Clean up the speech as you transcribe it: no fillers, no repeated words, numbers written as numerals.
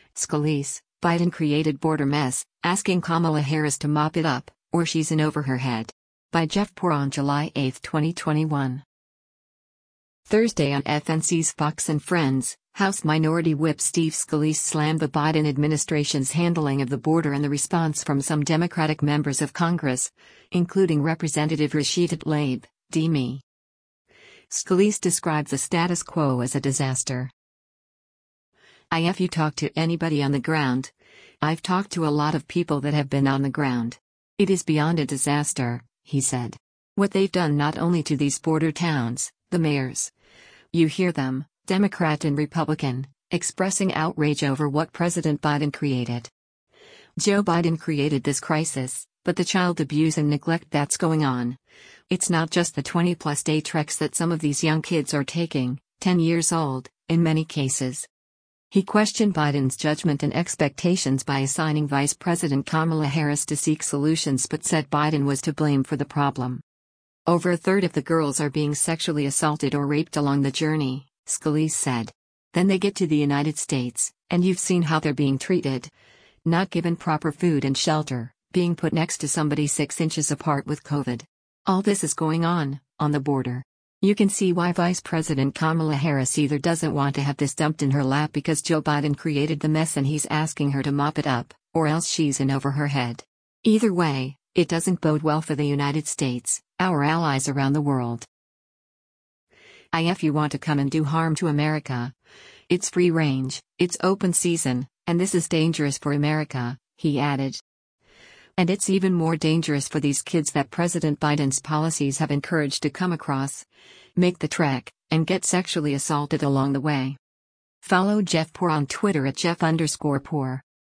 Scalise, Biden created border mess, asking Kamala Harris to mop it up, or she's in over her head. By Jeff Poor on July 8, 2021. Thursday on FNC's Fox and Friends, House Minority Whip Steve Scalise slammed the Biden administration's handling of the border and the response from some Democratic members of Congress, including Representative Rashida Tlaib, D.M. Scalise described the status quo as a disaster. If you talk to anybody on the ground, I've talked to a lot of people that have been on the ground. It is beyond a disaster, he said. What they've done not only to these border towns, the mayors. You hear them, Democrat and Republican, expressing outrage over what President Biden created. Joe Biden created this crisis, but the child abuse and neglect that's going on. It's not just the 20-plus day treks that some of these young kids are taking, 10 years old, in many cases. He questioned Biden's judgment and expectations by assigning Vice President Kamala Harris to seek solutions but said Biden was to blame for the problem. Over a third of the girls are being sexually assaulted or raped along the journey, Scalise said. Then they get to the United States, and you've seen how they're being treated. Not given proper food and shelter, being put next to somebody 6 inches apart with COVID. All this is going on the border. You can see why Vice President Kamala Harris either doesn't want to have this dumped in her lap because Joe Biden created the mess and he's asking her to mop it up, or else she's in over her head. Either way, it doesn't bode well for the United States, our allies around the world. If you want to come and do harm to America, it's free range, it's open season, and this is dangerous for America, he added. And it's even more dangerous for these kids that President Biden's policies have encouraged to come across, make the trek, and get sexually assaulted along the way. Follow Jeff Poor on Twitter at Jeff_Poor.